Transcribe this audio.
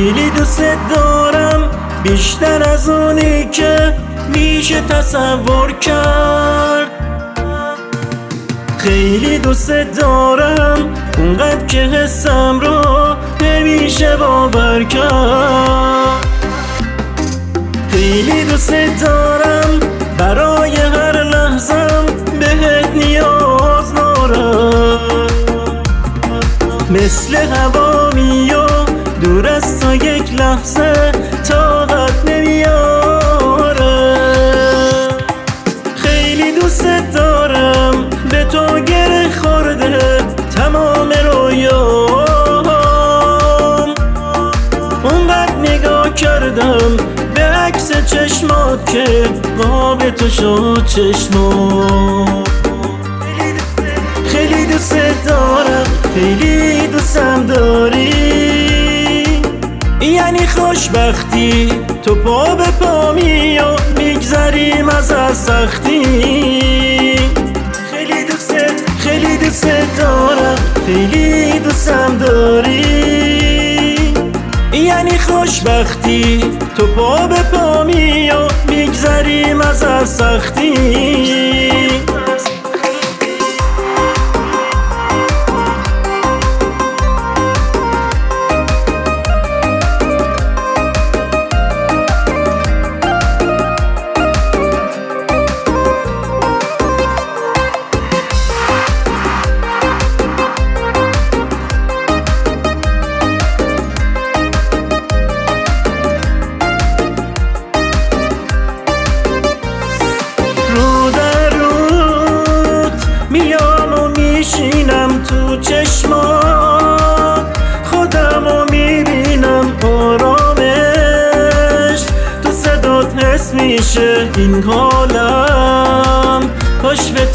خیلی دوست دارم، بیشتر از اونی که میشه تصور کرد. خیلی دوست دارم، اونقدر که حسم رو نمیشه باور کرد. خیلی دوست دارم، برای هر لحظم بهت نیاز دارم. مثل هوامی و دور از تا یک لحظه طاقت نمیاره. خیلی دوست دارم، به تو گره خورده تمام رویام. اونقدر نگاه کردم به عکس چشمات که قاب تو شد چشمام. خیلی دوست دارم، خیلی دوستم داری، یعنی خوشبختی تو پا به پا می و میگذریم از سختی. خیلی دوست دارم، خیلی دوستم داری، یعنی خوشبختی تو پا به پا می و میگذریم از سختی. میشینم تو چشمات، خودمو میبینم آرامش، تو صدات حس میشه این حالم. کاش به